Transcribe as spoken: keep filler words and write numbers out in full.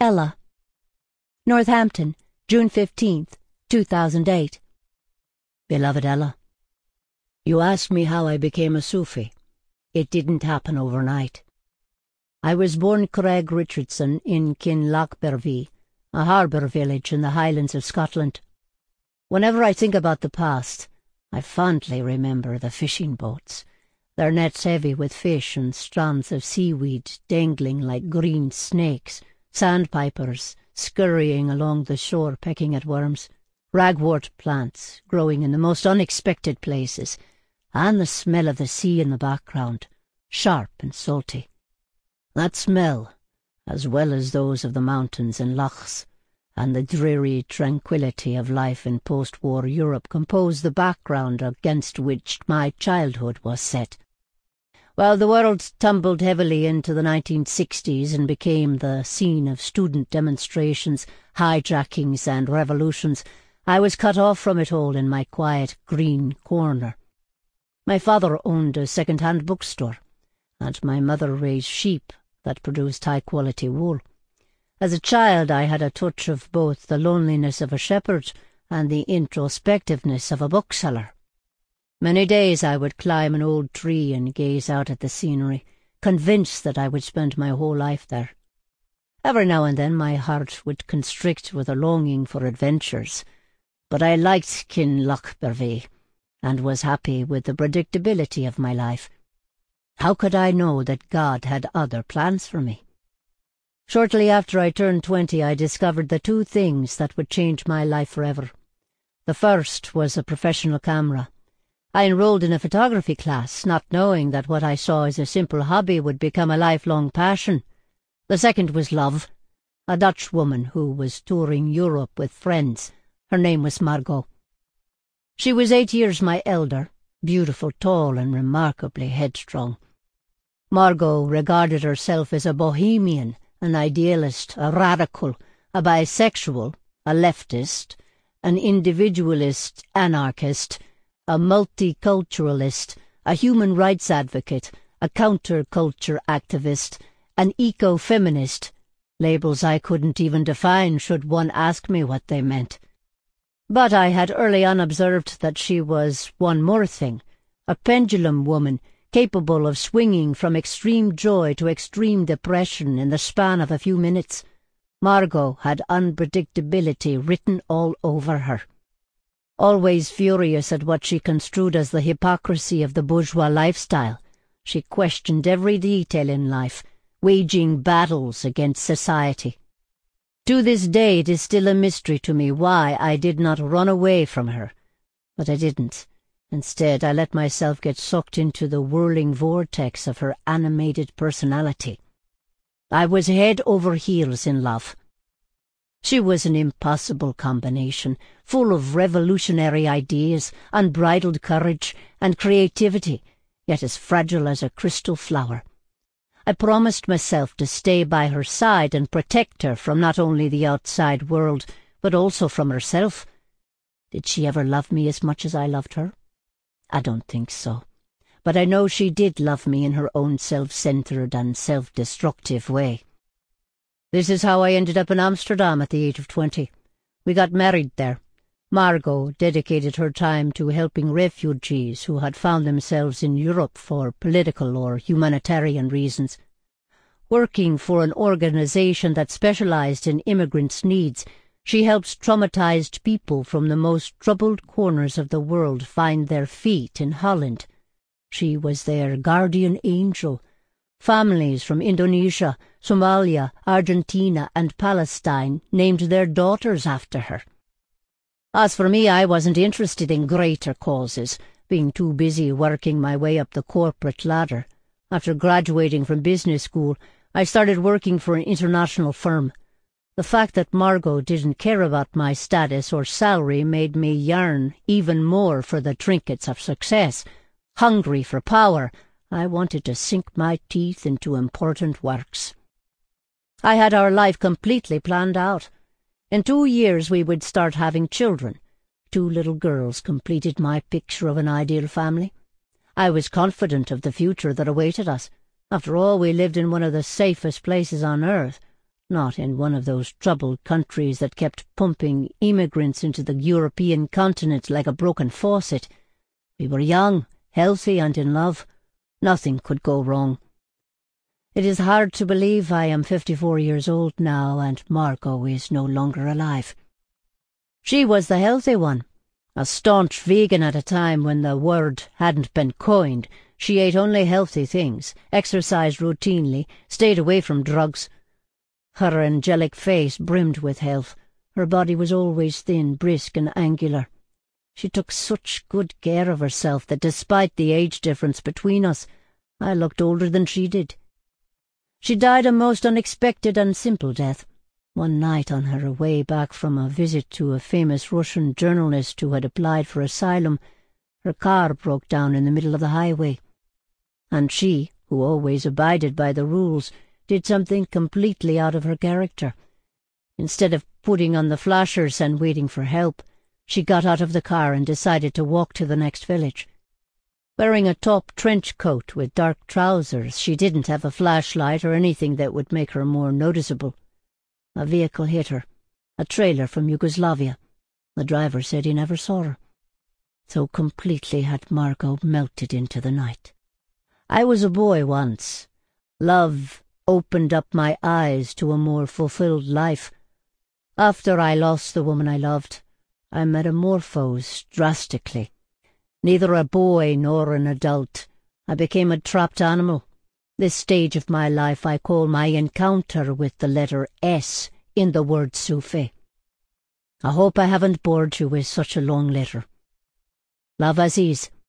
Ella. Northampton, June fifteenth, two thousand eight. Beloved Ella, you asked me how I became a Sufi. It didn't happen overnight. I was born Craig Richardson in Kinlochbervie, a harbour village in the Highlands of Scotland. Whenever I think about the past, I fondly remember the fishing boats, their nets heavy with fish and strands of seaweed dangling like green snakes, sandpipers scurrying along the shore pecking at worms, ragwort plants growing in the most unexpected places, and the smell of the sea in the background, sharp and salty. That smell, as well as those of the mountains and lochs, and the dreary tranquillity of life in post-war Europe composed the background against which my childhood was set. While the world tumbled heavily into the nineteen sixties and became the scene of student demonstrations, hijackings and revolutions, I was cut off from it all in my quiet green corner. My father owned a second-hand bookstore, and my mother raised sheep that produced high-quality wool. As a child I had a touch of both the loneliness of a shepherd and the introspectiveness of a bookseller. Many days I would climb an old tree and gaze out at the scenery, convinced that I would spend my whole life there. Every now and then my heart would constrict with a longing for adventures, but I liked Kinlochbervie, and was happy with the predictability of my life. How could I know that God had other plans for me? Shortly after I turned twenty, I discovered the two things that would change my life forever. The first was a professional camera. I enrolled in a photography class, not knowing that what I saw as a simple hobby would become a lifelong passion. The second was love, a Dutch woman who was touring Europe with friends. Her name was Margot. She was eight years my elder, beautiful, tall, and remarkably headstrong. Margot regarded herself as a bohemian, an idealist, a radical, a bisexual, a leftist, an individualist, anarchist, a multiculturalist, a human rights advocate, a counterculture activist, an eco-feminist, labels I couldn't even define should one ask me what they meant. But I had early on observed that she was one more thing, a pendulum woman capable of swinging from extreme joy to extreme depression in the span of a few minutes. Margot had unpredictability written all over her. Always furious at what she construed as the hypocrisy of the bourgeois lifestyle, she questioned every detail in life, waging battles against society. To this day it is still a mystery to me why I did not run away from her. But I didn't. Instead, I let myself get sucked into the whirling vortex of her animated personality. I was head over heels in love. She was an impossible combination, full of revolutionary ideas, unbridled courage, and creativity, yet as fragile as a crystal flower. I promised myself to stay by her side and protect her from not only the outside world, but also from herself. Did she ever love me as much as I loved her? I don't think so, but I know she did love me in her own self-centered and self-destructive way. This is how I ended up in Amsterdam at the age of twenty. We got married there. Margot dedicated her time to helping refugees who had found themselves in Europe for political or humanitarian reasons. Working for an organization that specialized in immigrants' needs, she helps traumatized people from the most troubled corners of the world find their feet in Holland. She was their guardian angel. Families from Indonesia, Somalia, Argentina, and Palestine named their daughters after her. As for me, I wasn't interested in greater causes, being too busy working my way up the corporate ladder. After graduating from business school, I started working for an international firm. The fact that Margot didn't care about my status or salary made me yearn even more for the trinkets of success. Hungry for power, I wanted to sink my teeth into important works. I had our life completely planned out. In two years we would start having children. Two little girls completed my picture of an ideal family. I was confident of the future that awaited us. After all, we lived in one of the safest places on earth, Not in one of those troubled countries that kept pumping immigrants into the European continent like a broken faucet. We were young, healthy, and in love. Nothing could go wrong. It is hard to believe I am fifty-four years old now, and Margot is no longer alive. She was the healthy one, a staunch vegan at a time when the word hadn't been coined. She ate only healthy things, exercised routinely, stayed away from drugs. Her angelic face brimmed with health. Her body was always thin, brisk, and angular. She took such good care of herself that despite the age difference between us, I looked older than she did. She died a most unexpected and simple death. One night on her way back from a visit to a famous Russian journalist who had applied for asylum, her car broke down in the middle of the highway. And she, who always abided by the rules, did something completely out of her character. Instead of putting on the flashers and waiting for help, she got out of the car and decided to walk to the next village. Wearing a top trench coat with dark trousers, she didn't have a flashlight or anything that would make her more noticeable. A vehicle hit her, a trailer from Yugoslavia. The driver said he never saw her. So completely had Margot melted into the night. I was a boy once. Love opened up my eyes to a more fulfilled life. After I lost the woman I loved, I metamorphosed drastically. Neither a boy nor an adult. I became a trapped animal. This stage of my life I call my encounter with the letter S in the word Sufi. I hope I haven't bored you with such a long letter. Love, Aziz.